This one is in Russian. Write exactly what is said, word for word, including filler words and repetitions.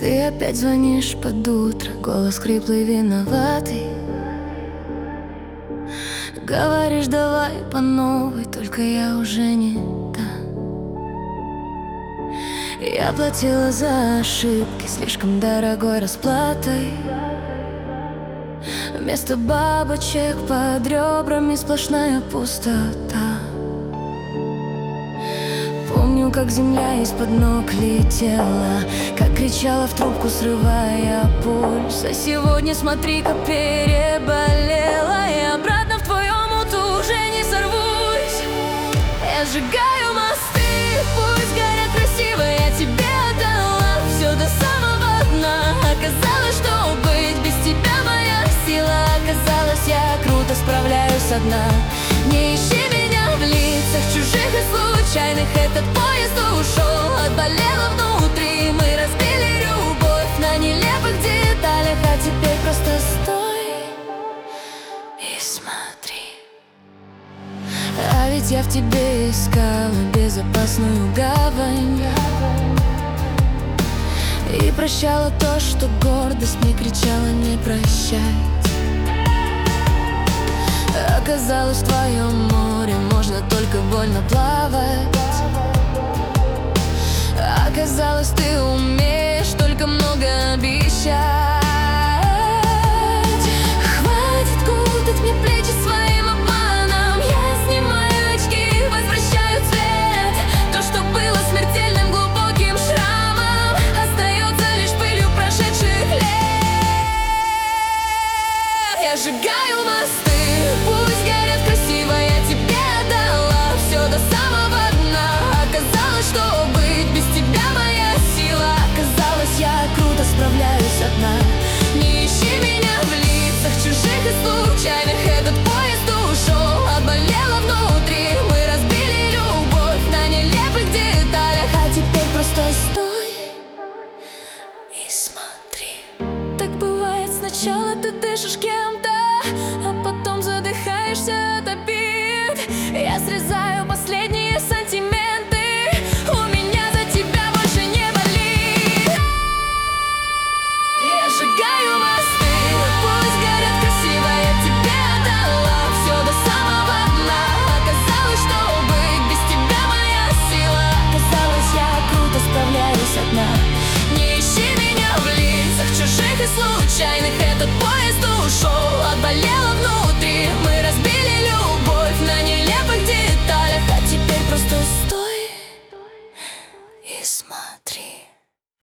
Ты опять звонишь под утро, голос хриплый, виноватый. Говоришь, давай по новой, только я уже не та. Я платила за ошибки слишком дорогой расплатой. Вместо бабочек под ребрами сплошная пустота. Помню, как земля из-под ног летела, как кричала в трубку, срывая пульс. А сегодня смотри-ка, переболела, и обратно в твою муту уже не сорвусь. Я сжигаю мосты, пусть горят красиво, я тебе отдала все до самого дна. Оказалось, что быть без тебя моя сила. Оказалось, я круто справляюсь одна. Не ищи меня в лицах чужих и случайных. Этот поезд ушел, отболело внутри. Мы разбили любовь на нелепых деталях. А теперь просто стой и смотри. А ведь я в тебе искала безопасную гавань и прощала то, что гордость мне кричала не прощать. Оказалось, в твоем море можно только больно плавать. Оказалось, ты умеешь только много обещать. Хватит кутать мне плечи своим обманом. Я снимаю очки, возвращаю цвет. То, что было смертельным глубоким шрамом, остается лишь пылью прошедших лет. Я сжигаю мосты, пусть горят красиво, я тебе отдала все до самого дна. Оказалось, что быть без тебя моя сила. Оказалось, я круто справляюсь одна. Не ищи меня в лицах чужих и случайных. Этот поезд ушел, отболело внутри. Мы разбили любовь на нелепых деталях. А теперь просто стой и смотри. Так бывает, сначала ты дышишь кем-то, а потом задыхаешься от обид. Я срезаю последние сантименты, у меня за тебя больше не болит. Я сжигаю мосты, пусть горят красиво, я тебе отдала все до самого дна. Оказалось, что быть без тебя моя сила. Оказалось, я круто справляюсь одна. Не ищи меня в лицах чужих и случайных.